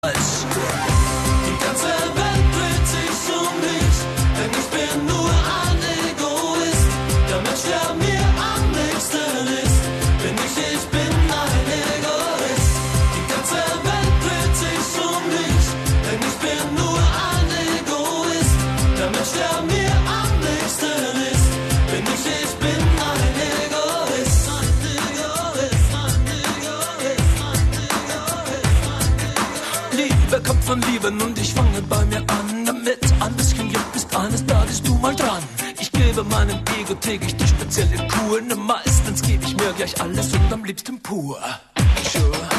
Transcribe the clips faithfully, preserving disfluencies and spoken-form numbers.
Die ganze Welt dreht sich um mich, denn ich bin nur ein Egoist. Der Mensch, der mir am nächsten ist, bin ich, ich bin ein Egoist. Die ganze Welt dreht sich um mich, denn ich bin nur ein Egoist. Der Mensch, der mir am nächsten ist, bin ich, ich bin ein Egoist. Ein Egoist, ein Egoist, ein Egoist. Liebe kommt von Lieben und ich fange bei mir an, damit alles klingt, bis eines Tages du mal dran. Ich gebe meinem Ego täglich die spezielle Kur, ne meistens gebe ich mir gleich alles und am liebsten pur. Sure.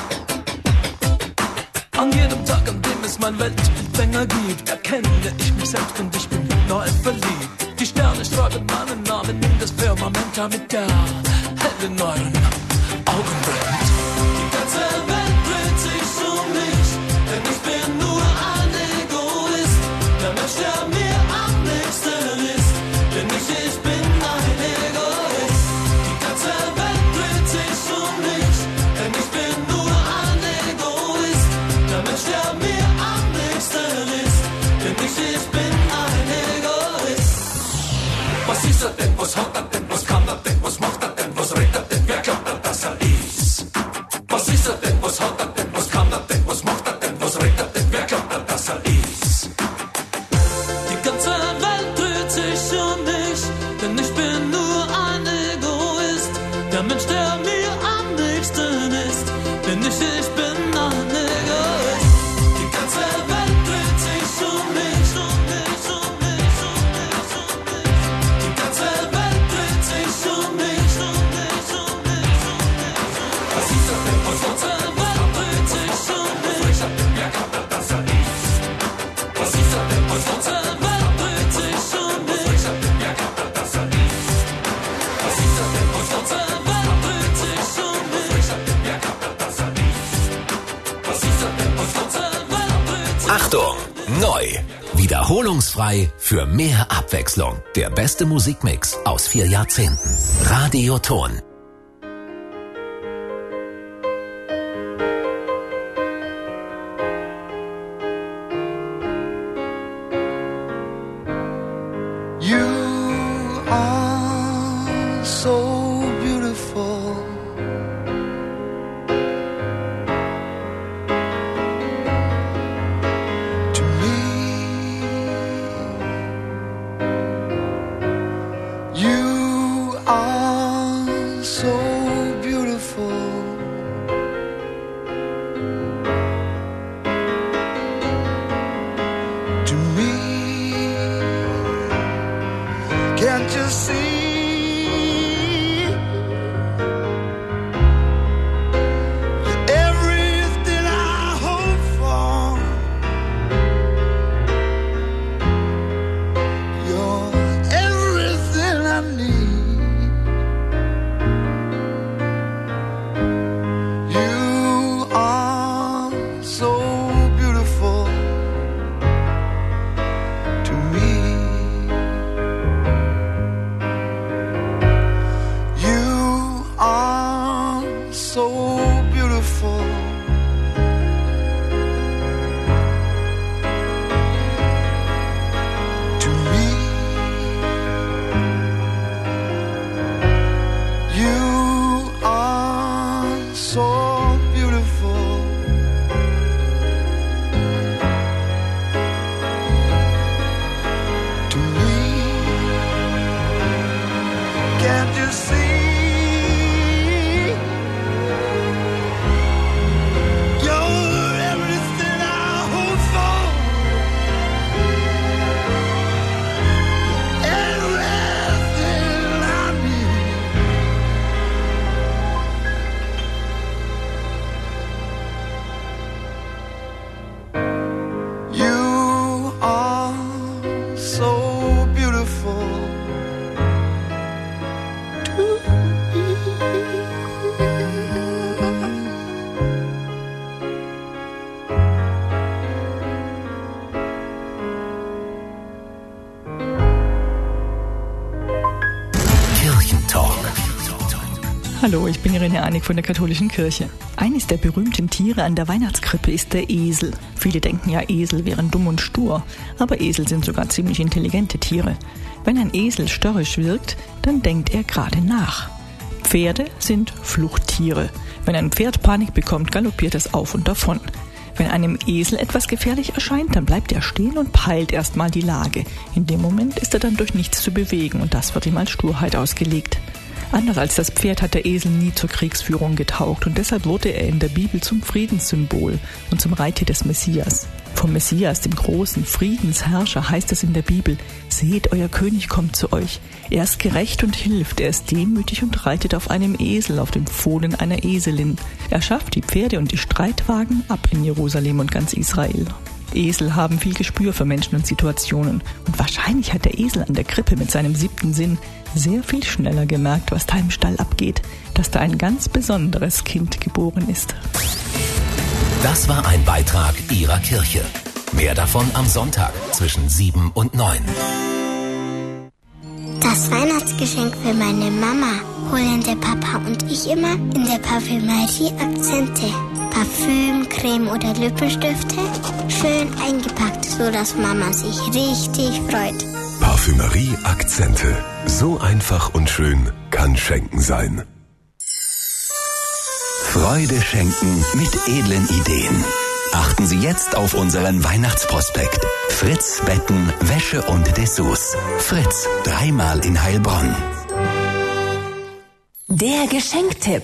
An jedem Tag, an dem es mein Weltbildfänger gibt, erkenne ich mich selbst und ich bin neu verliebt. Die Sterne schreiben meinen Namen in das Firmament, damit der hell in euren Augen brennt. Die ganze Welt dreht sich um mich, denn ich bin nur ein Egoist. Der Mensch, der mir am nächsten ist, bin ich, ich bin ein Egoist. Die ganze Welt dreht sich um mich, denn ich bin nur ein Egoist. Der Mensch, der mir am nächsten ist, bin ich, ich bin ein Egoist. Was ist er denn, was hat er denn, was kann er denn, was macht er denn, was redet er denn, wer glaubt er, dass er ist? Was ist er denn, was hat er denn, was kann er denn, was macht er denn, was redet er denn, wer glaubt er, dass er ist? Die ganze Welt dreht sich um mich, denn ich bin nur ein Egoist. Der Mensch, der mir am nächsten ist, bin ich, ich bin ein Egoist. Die ganze Welt dreht sich um mich, um mich, um mich, um mich, um mich. Die ganze Welt dreht sich um mich, um mich, um mich, um mich. Was ist er denn, was hat er denn, was kann er denn, was macht er denn, was redet er denn, wer glaubt er, dass er ist? Was ist er denn, was hat er denn, was kann er denn, was macht er denn, was redet er denn, wer glaubt er, dass er ist? Was ist er denn, was hat er denn, was kann er denn, was macht er denn, was redet er denn, wer glaubt er, dass er ist? Was ist er denn, was hat er denn, was dreht sich? Achtung, neu. Wiederholungsfrei für mehr Abwechslung. Der beste Musikmix aus vier Jahrzehnten. Radioton. You are so beautiful. To me, you are Hallo, ich bin Irene Einig von der Katholischen Kirche. Eines der berühmten Tiere an der Weihnachtskrippe ist der Esel. Viele denken ja, Esel wären dumm und stur, aber Esel sind sogar ziemlich intelligente Tiere. Wenn ein Esel störrisch wirkt, dann denkt er gerade nach. Pferde sind Fluchttiere. Wenn ein Pferd Panik bekommt, galoppiert es auf und davon. Wenn einem Esel etwas gefährlich erscheint, dann bleibt er stehen und peilt erstmal die Lage. In dem Moment ist er dann durch nichts zu bewegen und das wird ihm als Sturheit ausgelegt. Anders als das Pferd hat der Esel nie zur Kriegsführung getaugt und deshalb wurde er in der Bibel zum Friedenssymbol und zum Reittier des Messias. Vom Messias, dem großen Friedensherrscher, heißt es in der Bibel: Seht, euer König kommt zu euch. Er ist gerecht und hilft, er ist demütig und reitet auf einem Esel, auf dem Fohlen einer Eselin. Er schafft die Pferde und die Streitwagen ab in Jerusalem und ganz Israel. Esel haben viel Gespür für Menschen und Situationen. Und wahrscheinlich hat der Esel an der Krippe mit seinem siebten Sinn sehr viel schneller gemerkt, was da im Stall abgeht, dass da ein ganz besonderes Kind geboren ist. Das war ein Beitrag Ihrer Kirche. Mehr davon am Sonntag zwischen sieben und neun. Das Weihnachtsgeschenk für meine Mama holen der Papa und ich immer in der Parfümerie Akzente. Parfüm, Creme oder Lippenstifte, schön eingepackt, sodass Mama sich richtig freut. Parfümerie Akzente. So einfach und schön kann Schenken sein. Freude schenken mit edlen Ideen. Achten Sie jetzt auf unseren Weihnachtsprospekt. Fritz Betten, Wäsche und Dessous. Fritz, dreimal in Heilbronn. Der Geschenktipp.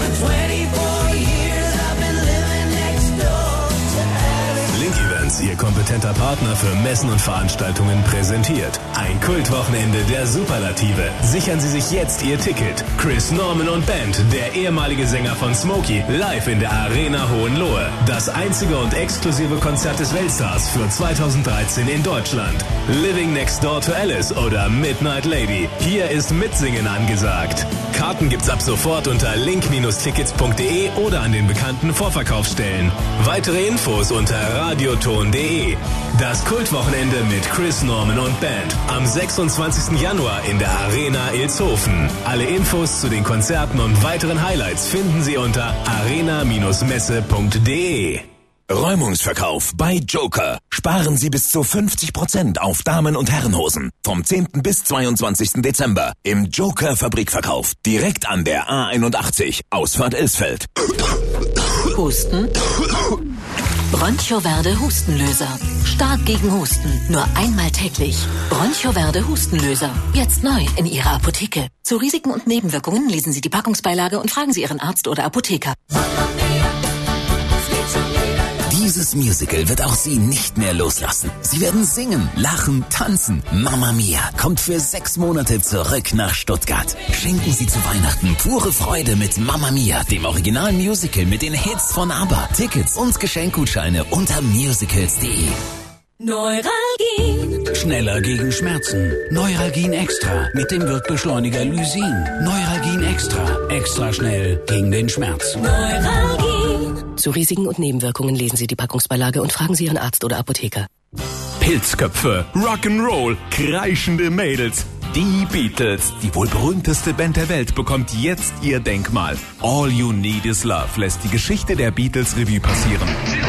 Ihr kompetenter Partner für Messen und Veranstaltungen, präsentiert ein Kultwochenende der Superlative. Sichern Sie sich jetzt Ihr Ticket. Chris Norman und Band, der ehemalige Sänger von Smokey, live in der Arena Hohenlohe. Das einzige und exklusive Konzert des Weltstars für zweitausenddreizehn in Deutschland. Living Next Door to Alice oder Midnight Lady. Hier ist Mitsingen angesagt. Karten gibt's ab sofort unter link Tickets punkt de oder an den bekannten Vorverkaufsstellen. Weitere Infos unter radioton punkt de. Das Kultwochenende mit Chris Norman und Band am sechsundzwanzigsten Januar in der Arena Ilshofen. Alle Infos zu den Konzerten und weiteren Highlights finden Sie unter arena messe punkt de. Räumungsverkauf bei Joker. Sparen Sie bis zu fünfzig Prozent auf Damen- und Herrenhosen. Vom zehnten bis zweiundzwanzigsten Dezember im Joker Fabrikverkauf. Direkt an der A einundachtzig, Ausfahrt Ilsfeld. Husten? Broncho-Verde Hustenlöser. Stark gegen Husten. Nur einmal täglich. Broncho-Verde Hustenlöser. Jetzt neu in Ihrer Apotheke. Zu Risiken und Nebenwirkungen lesen Sie die Packungsbeilage und fragen Sie Ihren Arzt oder Apotheker. Dieses Musical wird auch Sie nicht mehr loslassen. Sie werden singen, lachen, tanzen. Mamma Mia kommt für sechs Monate zurück nach Stuttgart. Schenken Sie zu Weihnachten pure Freude mit Mamma Mia, dem originalen Musical mit den Hits von ABBA. Tickets und Geschenkgutscheine unter musicals punkt de. Neuralgin. Schneller gegen Schmerzen. Neuralgin Extra mit dem Wirkbeschleuniger Lysin. Neuralgin Extra. Extra schnell gegen den Schmerz. Neuralgin. Zu Risiken und Nebenwirkungen lesen Sie die Packungsbeilage und fragen Sie Ihren Arzt oder Apotheker. Pilzköpfe, Rock'n'Roll, kreischende Mädels. Die Beatles, die wohl berühmteste Band der Welt, bekommt jetzt ihr Denkmal. All You Need Is Love lässt die Geschichte der Beatles Revue passieren.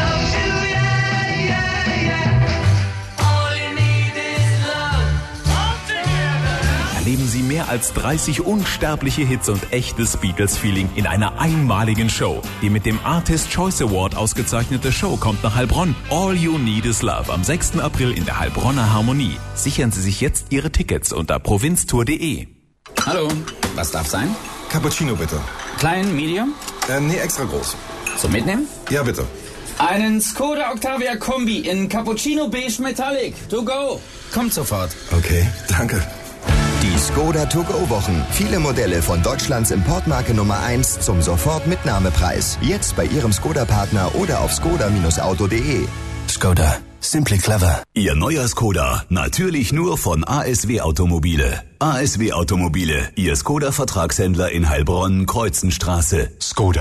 Erleben Sie mehr als dreißig unsterbliche Hits und echtes Beatles-Feeling in einer einmaligen Show. Die mit dem Artist Choice Award ausgezeichnete Show kommt nach Heilbronn. All You Need Is Love am sechsten April in der Heilbronner Harmonie. Sichern Sie sich jetzt Ihre Tickets unter provinztour punkt de. Hallo, was darf sein? Cappuccino bitte. Klein, Medium? Äh, nee, extra groß. Zum Mitnehmen? Ja, bitte. Einen Skoda Octavia Kombi in Cappuccino Beige Metallic. To go. Kommt sofort. Okay, danke. Die Skoda To-Go-Wochen. Viele Modelle von Deutschlands Importmarke Nummer eins zum Sofort-Mitnahmepreis. Jetzt bei Ihrem Skoda-Partner oder auf skoda auto punkt de. Skoda. Simply clever. Ihr neuer Skoda. Natürlich nur von A S W Automobile. A S W Automobile. Ihr Skoda-Vertragshändler in Heilbronn, Kreuzenstraße. Skoda.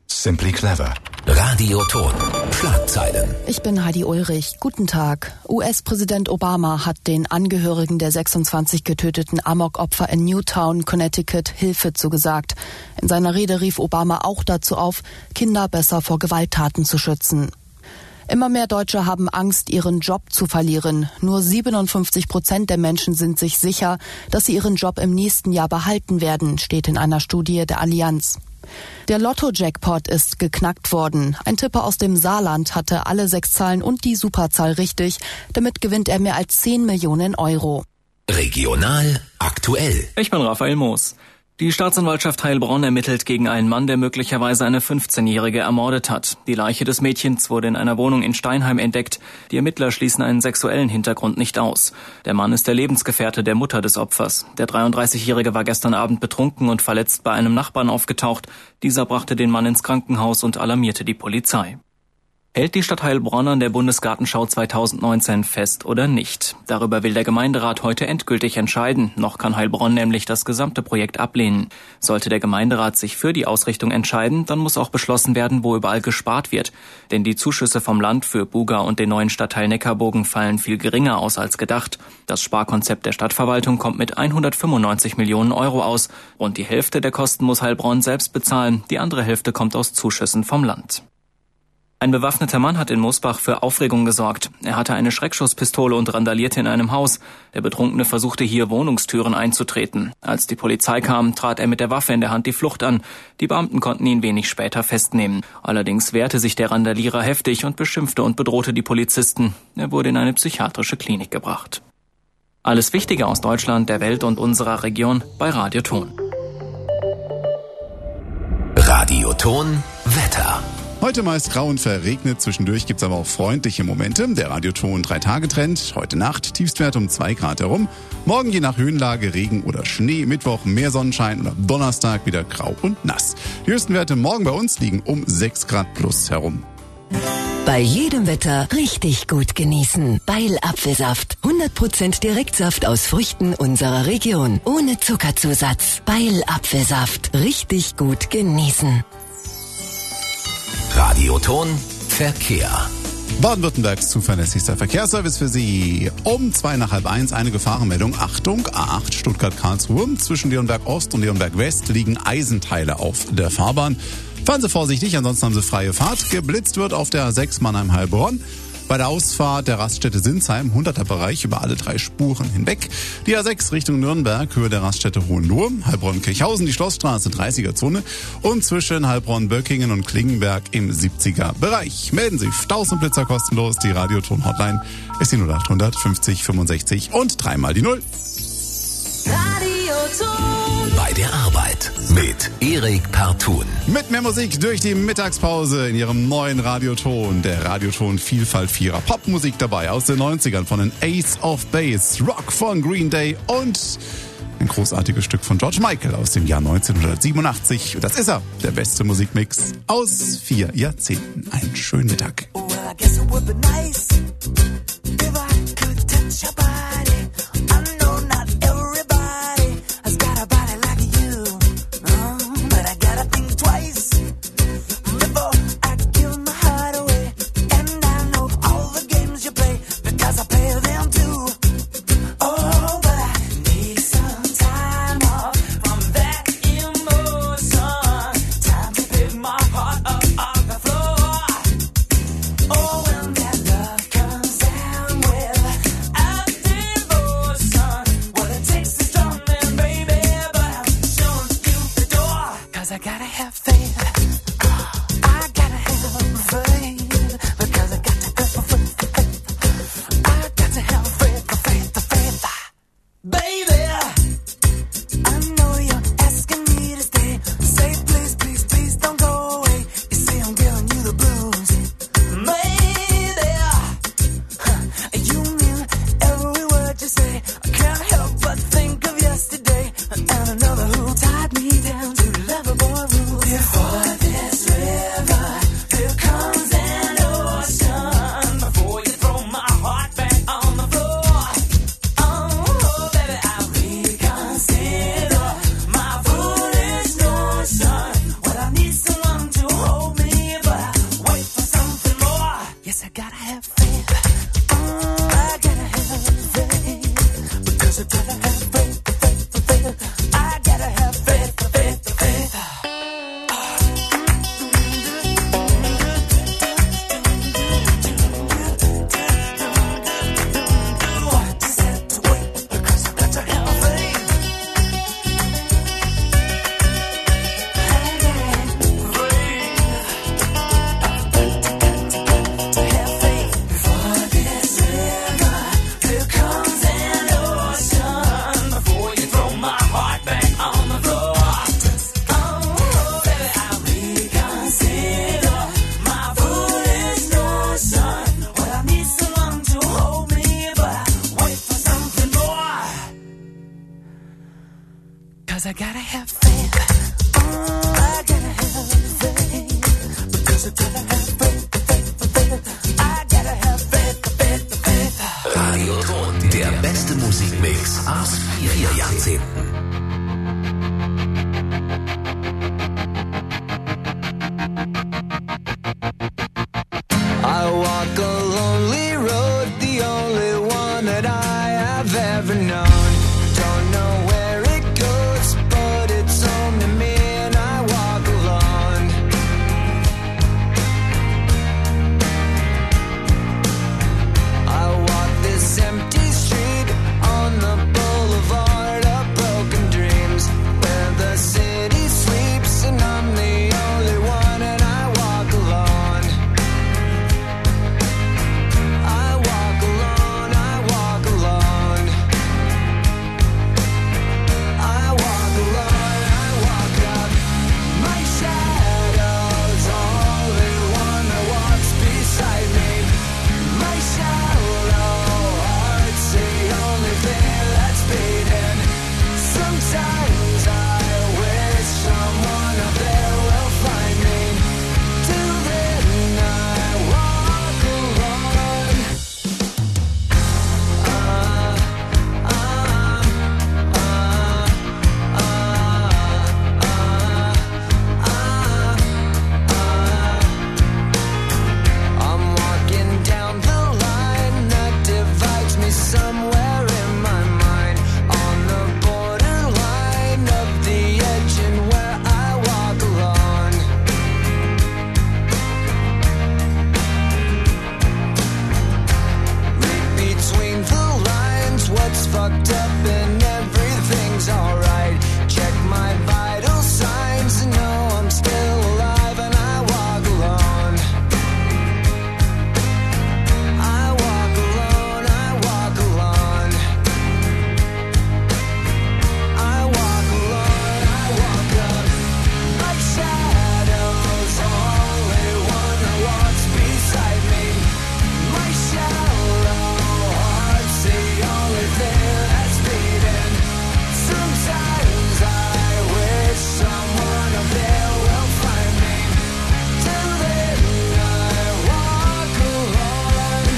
Simply clever. Radioton. Schlagzeilen. Ich bin Heidi Ulrich. Guten Tag. U S-Präsident Obama hat den Angehörigen der sechsundzwanzig getöteten Amok-Opfer in Newtown, Connecticut, Hilfe zugesagt. In seiner Rede rief Obama auch dazu auf, Kinder besser vor Gewalttaten zu schützen. Immer mehr Deutsche haben Angst, ihren Job zu verlieren. Nur siebenundfünfzig Prozent der Menschen sind sich sicher, dass sie ihren Job im nächsten Jahr behalten werden, steht in einer Studie der Allianz. Der Lotto-Jackpot ist geknackt worden. Ein Tipper aus dem Saarland hatte alle sechs Zahlen und die Superzahl richtig. Damit gewinnt er mehr als zehn Millionen Euro. Regional aktuell. Ich bin Raphael Moos. Die Staatsanwaltschaft Heilbronn ermittelt gegen einen Mann, der möglicherweise eine fünfzehnjährige ermordet hat. Die Leiche des Mädchens wurde in einer Wohnung in Steinheim entdeckt. Die Ermittler schließen einen sexuellen Hintergrund nicht aus. Der Mann ist der Lebensgefährte der Mutter des Opfers. Der dreiunddreißigjährige war gestern Abend betrunken und verletzt bei einem Nachbarn aufgetaucht. Dieser brachte den Mann ins Krankenhaus und alarmierte die Polizei. Hält die Stadt Heilbronn an der Bundesgartenschau zweitausendneunzehn fest oder nicht? Darüber will der Gemeinderat heute endgültig entscheiden. Noch kann Heilbronn nämlich das gesamte Projekt ablehnen. Sollte der Gemeinderat sich für die Ausrichtung entscheiden, dann muss auch beschlossen werden, wo überall gespart wird. Denn die Zuschüsse vom Land für Buga und den neuen Stadtteil Neckarburgen fallen viel geringer aus als gedacht. Das Sparkonzept der Stadtverwaltung kommt mit hundertfünfundneunzig Millionen Euro aus. Rund die Hälfte der Kosten muss Heilbronn selbst bezahlen. Die andere Hälfte kommt aus Zuschüssen vom Land. Ein bewaffneter Mann hat in Mosbach für Aufregung gesorgt. Er hatte eine Schreckschusspistole und randalierte in einem Haus. Der Betrunkene versuchte hier Wohnungstüren einzutreten. Als die Polizei kam, trat er mit der Waffe in der Hand die Flucht an. Die Beamten konnten ihn wenig später festnehmen. Allerdings wehrte sich der Randalierer heftig und beschimpfte und bedrohte die Polizisten. Er wurde in eine psychiatrische Klinik gebracht. Alles Wichtige aus Deutschland, der Welt und unserer Region bei Radioton. Radioton Wetter. Heute meist grau und verregnet, zwischendurch gibt's aber auch freundliche Momente. Der Radioton drei-Tage-Trend, heute Nacht Tiefstwert um zwei Grad herum. Morgen je nach Höhenlage Regen oder Schnee, Mittwoch mehr Sonnenschein und am Donnerstag wieder grau und nass. Die höchsten Werte morgen bei uns liegen um sechs Grad plus herum. Bei jedem Wetter richtig gut genießen. Beil Apfelsaft. hundert Prozent Direktsaft aus Früchten unserer Region. Ohne Zuckerzusatz. Beil Apfelsaft. Richtig gut genießen. Radioton Verkehr. Baden-Württembergs zuverlässigster Verkehrsservice für Sie. Um zwei nach halb eins eine Gefahrenmeldung. Achtung, A acht Stuttgart-Karlsruhe. Zwischen Leonberg Ost und Leonberg West liegen Eisenteile auf der Fahrbahn. Fahren Sie vorsichtig, ansonsten haben Sie freie Fahrt. Geblitzt wird auf der A sechs Mannheim-Heilbronn. Bei der Ausfahrt der Raststätte Sinsheim, hunderter Bereich über alle drei Spuren hinweg. Die A sechs Richtung Nürnberg, Höhe der Raststätte Hohenlohe, Heilbronn-Kirchhausen, die Schlossstraße, dreißiger-Zone und zwischen Heilbronn-Böckingen und Klingenberg im siebziger Bereich. Melden Sie Staus und Blitzer kostenlos. Die Radioton-Hotline ist die null acht hundert fünfzig fünfundsechzig und dreimal die Null. Radioton. Bei der Arbeit mit Erik Partun. Mit mehr Musik durch die Mittagspause in Ihrem neuen Radioton. Der Radioton Vielfalt Vierer. Popmusik dabei aus den neunzigern von den Ace of Base, Rock von Green Day und ein großartiges Stück von George Michael aus dem Jahr neunzehnhundertsiebenundachtzig. Und das ist er, der beste Musikmix aus vier Jahrzehnten. Einen schönen Mittag. Oh, when that love I gotta have faith. I gotta have faith. Because I gotta have faith, faith, faith. I gotta have faith, faith, faith. Radioton, der beste Musikmix aus vier Jahrzehnten. I walk a lonely road, the only one that I have ever known. Don't know where it goes, but it's home to me and I walk alone. I walk this empty street on the boulevard of broken dreams, where the city sleeps and I'm the only one and I walk alone. I walk alone, I walk alone. I walk alone, I walk up. My shadow's only one that walks beside me. My shallow heart's the only thing that's beating. Sometimes I wish someone up there will find me. Till then I walk alone. I'm walking down the line that divides me somewhere in my mind, on the borderline of the edge and where I walk alone. Read between the lines, what's fucked up and everything's alright. Check my vital signs and know I'm still alive and I walk alone. I walk alone, I walk alone. I walk alone, I walk up. My shadow's only one that walks beside me. My shallow heart's the only thing that's beating. Sometimes I wish someone up there will find me. Till then I walk alone.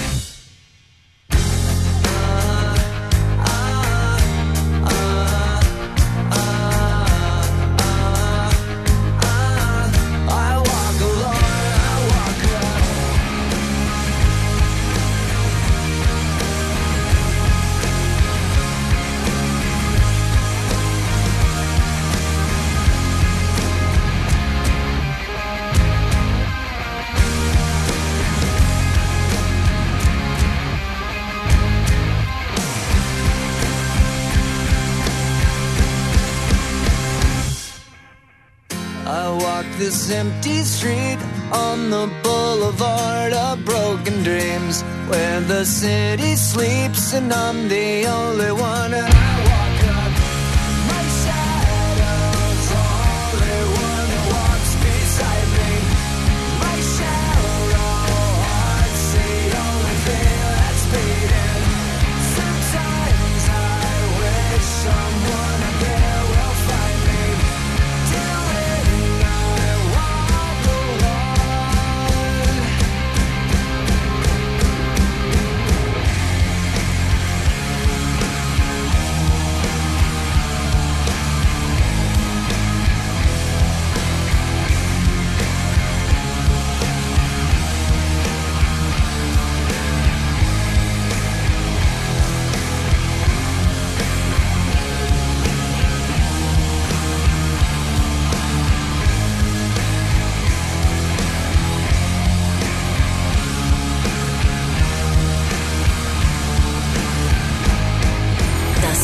I walk alone, I walk up. I walk this empty street on the boulevard of broken dreams, where the city sleeps and I'm the only one and I walk up. My shadow's only one that walks beside me. My shallow heart's the only thing that's beating. Sometimes I wish someone up there will find me. Till then I walk alone.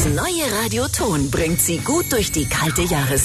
Das neue Radio Ton bringt Sie gut durch die kalte Jahreszeit.